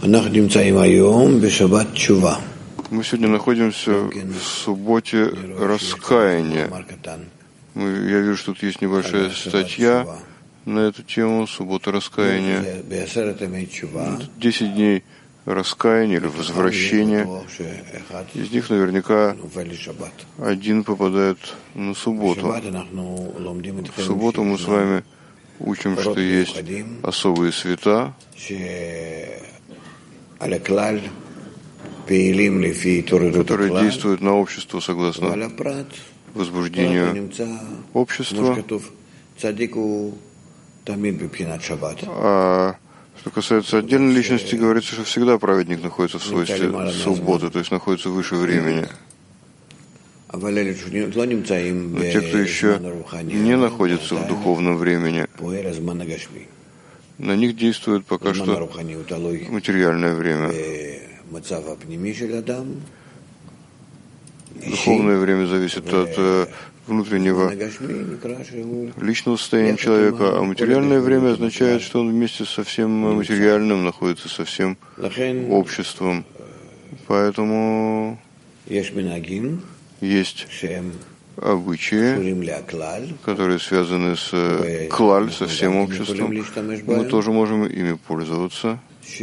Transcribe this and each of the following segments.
Мы сегодня находимся в субботе раскаяния. Я вижу, что тут есть небольшая статья на эту тему, суббота раскаяния. 10 дней раскаяния или возвращения. Из них наверняка один попадает на субботу. В субботу мы с вами учим, что есть особые света, которые действуют на общество согласно возбуждению общества. А что касается отдельной личности, говорится, что всегда праведник находится в свойстве субботы, то есть находится выше времени. Но те, кто еще не находится в духовном времени, на них действует пока что материальное время. Духовное время зависит от внутреннего личного состояния человека, а материальное время означает, что он вместе со всем материальным находится со всем обществом. Поэтому есть обычаи, которые связаны с клаль, со всем обществом. Мы тоже можем ими пользоваться.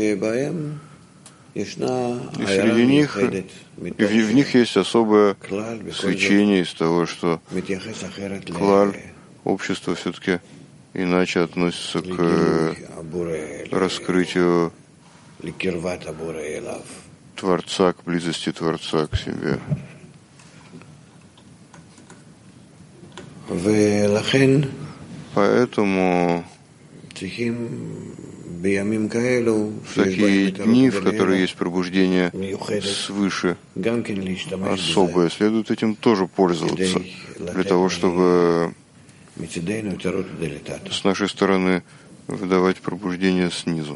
И среди них, в них есть особое свечение из того, что клаль, общество все-таки иначе относится к раскрытию Творца, к близости Творца к себе. Поэтому в такие дни, в которые есть пробуждение свыше, особое, следует этим тоже пользоваться, для того, чтобы с нашей стороны выдавать пробуждение снизу.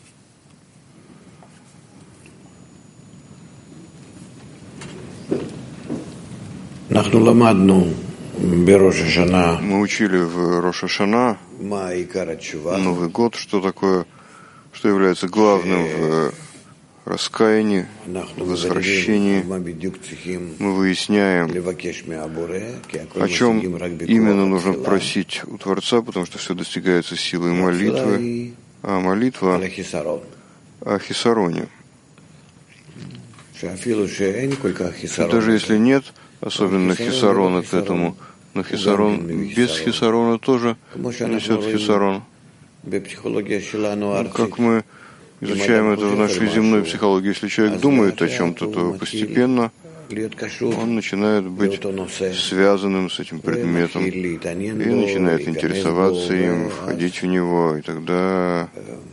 Мы учили в Рош ха-Шана, Новый год, что такое, что является главным в раскаянии, в возвращении. Мы выясняем, о чем именно нужно просить у Творца, потому что все достигается силой молитвы, а молитва о хисароне. Даже если нет особенно хисарона к этому, но хисарон без хисарона тоже несет хисарон. Как мы изучаем это в нашей земной психологии, если человек думает о чем-то, то постепенно он начинает быть связанным с этим предметом и начинает интересоваться им, входить в него, и тогда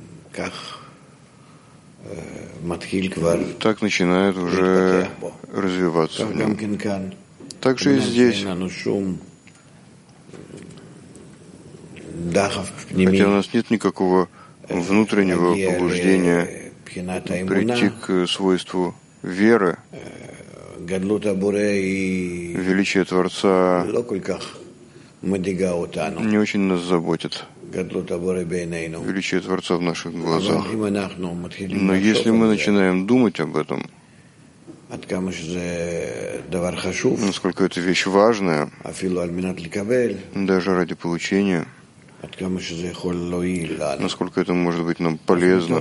так начинает уже развиваться в нем. Также и здесь. Хотя у нас нет никакого внутреннего побуждения прийти к свойству веры, величие Творца не очень нас заботит. Величие Творца в наших глазах. Но если мы начинаем думать об этом, насколько эта вещь важная, даже ради получения, насколько это может быть нам полезно,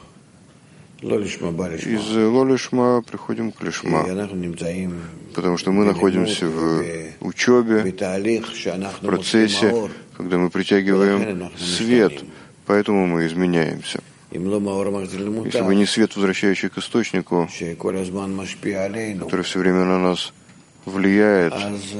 из лолишма приходим к лишма, потому что мы находимся в учебе, в процессе, когда мы притягиваем свет, поэтому мы изменяемся. Если бы не свет, возвращающий к источнику, который все время на нас влияет,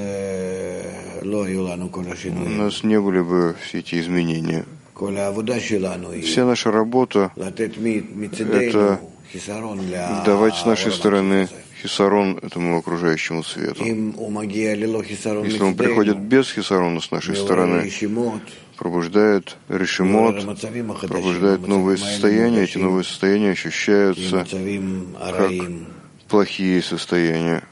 у нас не были бы все эти изменения. Вся наша работа – это давать с нашей стороны хисарон этому окружающему свету. Если он приходит без хисарона с нашей стороны, пробуждает решимот, пробуждает новые состояния, эти новые состояния ощущаются как плохие состояния.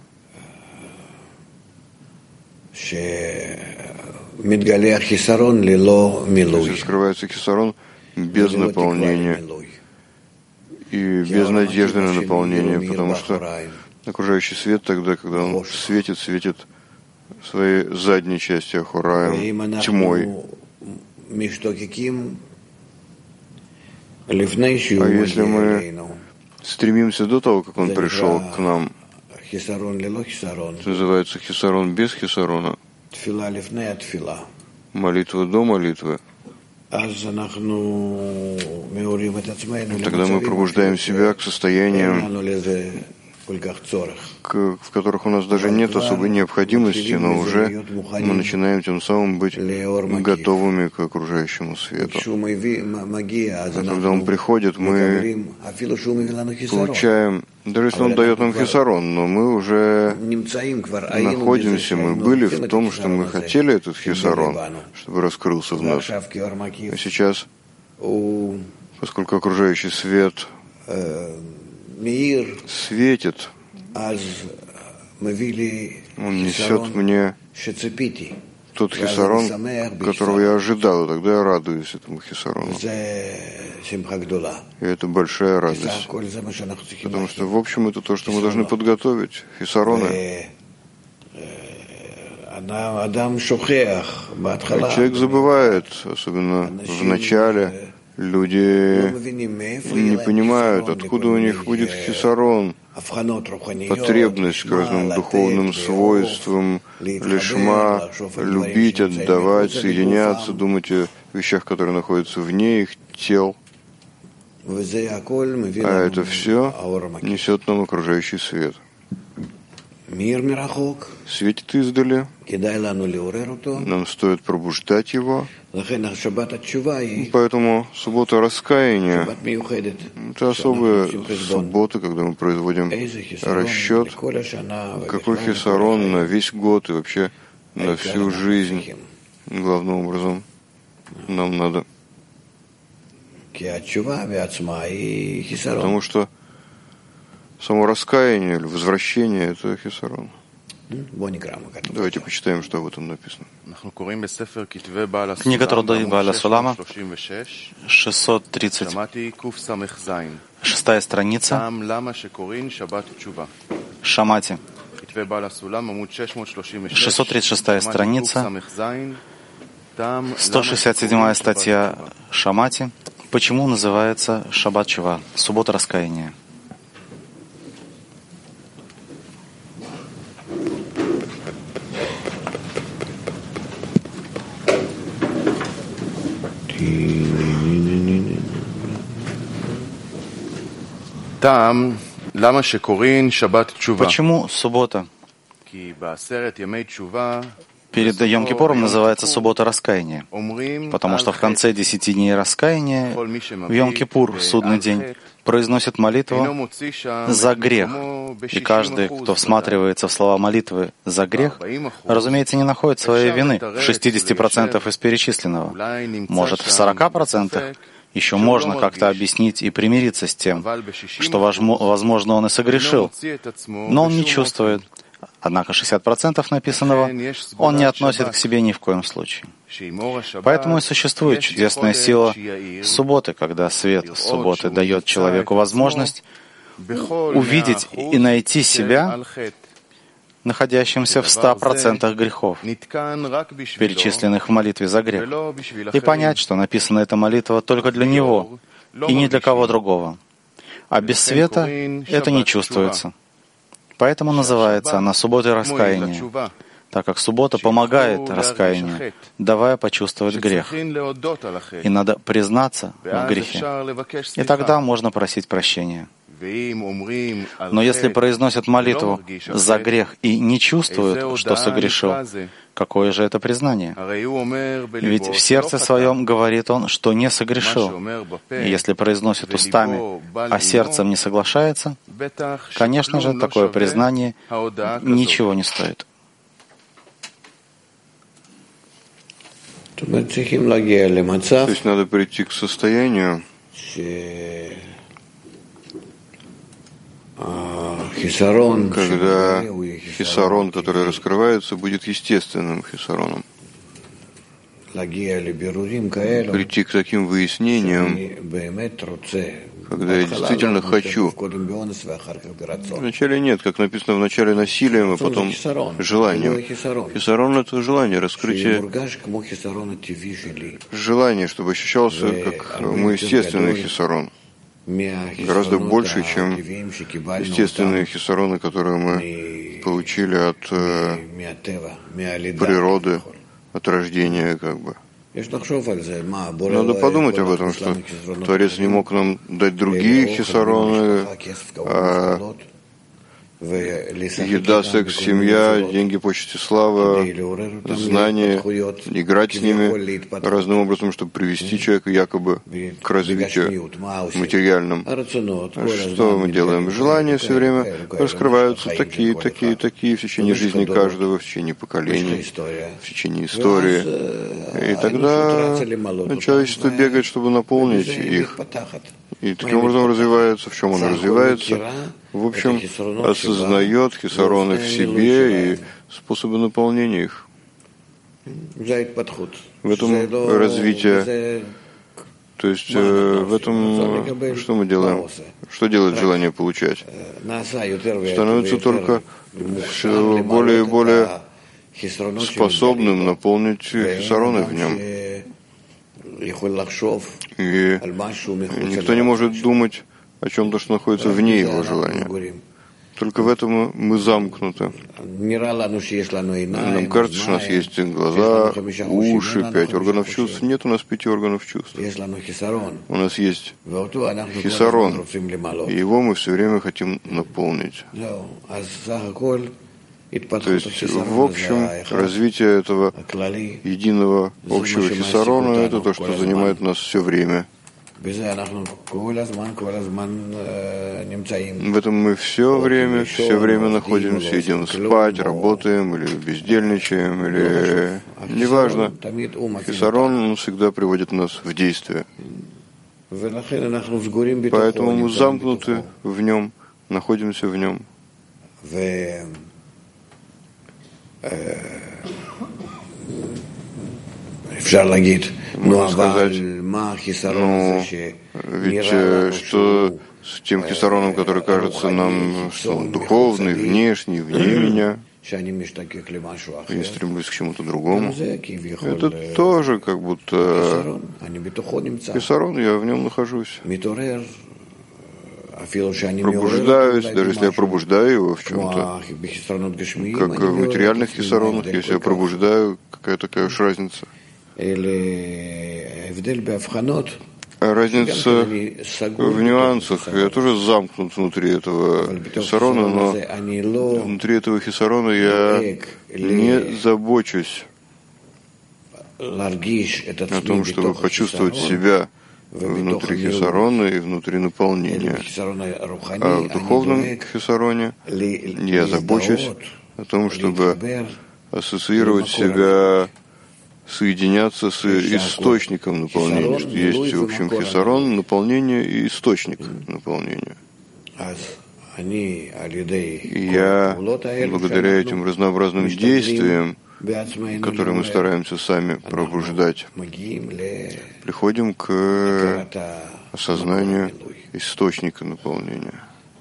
Раскрывается хисарон без наполнения и без надежды на наполнение, потому что окружающий свет тогда, когда он светит своей задней частью Ахураем, тьмой. А если мы стремимся до того, как он пришел к нам, это называется хисарон без хисарона, молитва до молитвы, тогда мы пробуждаем себя к состояниям, в которых у нас даже нет особой необходимости, но уже мы начинаем тем самым быть готовыми к окружающему свету. А когда он приходит, мы получаем, даже если он дает нам хисарон, но мы уже находимся, мы были в том, что мы хотели этот хисарон, чтобы раскрылся в нас. А сейчас, поскольку окружающий свет светит, он несет мне тот хисарон, которого я ожидал, и тогда я радуюсь этому хисарону. И это большая радость, потому что, в общем, это то, что мы должны подготовить, хисароны. Человек забывает, особенно в начале, люди не понимают, откуда у них будет хисарон, потребность к разным духовным свойствам, лишма, любить, отдавать, соединяться, думать о вещах, которые находятся вне их тел. А это все несет нам окружающий свет. Светит издали. Нам стоит пробуждать его. Поэтому суббота раскаяния – это особая суббота, когда мы производим расчет, какой хисарон на весь год и вообще на всю жизнь. Главным образом нам надо. Потому что само раскаяние или возвращение – это хисарон. Давайте почитаем, что об этом написано. Книга Трудей Бааля Сулама, 636 страница, Шамати. 636 страница, 167 статья Шамати. Почему называется Шаббат Чува, суббота раскаяния? Почему суббота перед Йом-Кипуром называется суббота раскаяния? Потому что в конце 10 дней раскаяния, в Йом-Кипур, судный день, произносит молитву за грех. И каждый, кто всматривается в слова молитвы за грех, разумеется, не находит своей вины в 60% из перечисленного. Может, в 40% еще можно как-то объяснить и примириться с тем, что, возможно, он и согрешил, но он не чувствует. Однако 60% написанного он не относит к себе ни в коем случае. Поэтому и существует чудесная сила субботы, когда свет субботы дает человеку возможность увидеть и найти себя находящимся в 100% грехов, перечисленных в молитве за грех, и понять, что написана эта молитва только для него и ни для кого другого. А без света это не чувствуется. Поэтому называется она субботой раскаяния, так как суббота помогает раскаянию, давая почувствовать грех. И надо признаться в грехе, и тогда можно просить прощения. Но если произносят молитву за грех и не чувствуют, что согрешил, какое же это признание? Ведь в сердце своем говорит он, что не согрешил. И если произносит устами, а сердцем не соглашается, конечно же, такое признание ничего не стоит. То есть надо прийти к состоянию, когда хисарон, который раскрывается, будет естественным хисароном. Прийти к таким выяснениям, когда я действительно хочу. Вначале нет, как написано, вначале насилием, а потом желанием. Хисарон — это желание, раскрытие желания, чтобы ощущался как мой естественный хисарон. Гораздо больше, чем естественные хисароны, которые мы получили от природы, от рождения, как бы. Надо подумать об этом, что Творец не мог нам дать другие хисароны, еда, секс, семья, деньги, почести, слава, знания, играть с ними разным образом, чтобы привести человека якобы к развитию материальному. Что мы делаем? Желания все время раскрываются такие в течение жизни каждого, в течение поколений, в течение истории. И тогда человечество бегает, чтобы наполнить их. И таким образом развивается. В чем оно развивается? В общем, осознает хисароны в себе и способы наполнения их. В этом развитие, то есть в этом, что мы делаем? Что делает желание получать? Становится только все более и более способным наполнить хисароны в нем. И никто не может думать о чем-то, что находится вне его желания. Только в этом мы замкнуты. Нам кажется, что у нас есть глаза, уши, 5 органов чувств. Нет у нас 5 органов чувств. У нас есть хисарон, и его мы все время хотим наполнить. То есть, в общем, развитие этого единого общего хисарона — это то, что занимает нас все время. В этом мы все время находимся, идем спать, работаем, или бездельничаем, или неважно. Хисарон всегда приводит нас в действие. Поэтому мы замкнуты в нем, находимся в нем. Можно сказать, ведь что с тем хисароном, который кажется нам, что он духовный, внешний, вне меня, я стремлюсь к чему-то другому, это тоже как будто хисарон, я в нем нахожусь. Пробуждаюсь, даже если я пробуждаю его в чем-то, как в материальных хисаронах, если я пробуждаю, какая такая уж разница. Разница в нюансах. Я тоже замкнут внутри этого хисарона, но внутри этого хисарона я не забочусь о том, чтобы почувствовать себя внутри хисарона и внутри наполнения. А в духовном хисароне я забочусь о том, чтобы ассоциировать себя, соединяться с источником наполнения, что есть в общем хисарон, наполнение и источник наполнения. И я, благодаря этим разнообразным действиям, которые мы стараемся сами пробуждать, приходим к осознанию источника наполнения.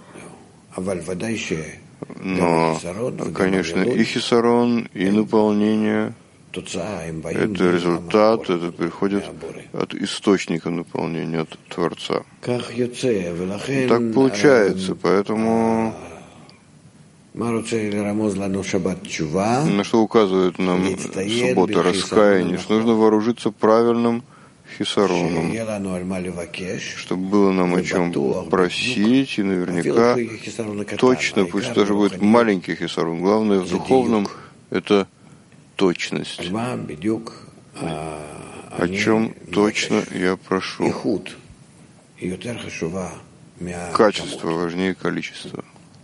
Но, конечно, и хисарон, и наполнение — это результат, это приходит от источника наполнения, от Творца. Так получается, поэтому на что указывает нам суббота раскаяния, что нужно вооружиться правильным хисароном, чтобы было нам о чем просить, и наверняка точно, пусть даже будет маленький хисарон, главное в духовном — это точность. О чем точно я прошу? Качество важнее количества.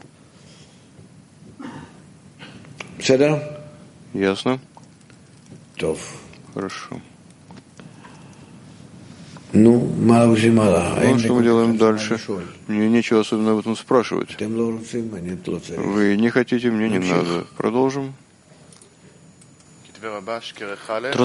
Ясно? Хорошо. Ну, что мы делаем дальше? Мне нечего особенно об этом спрашивать. Вы не хотите, мне не надо. Продолжим.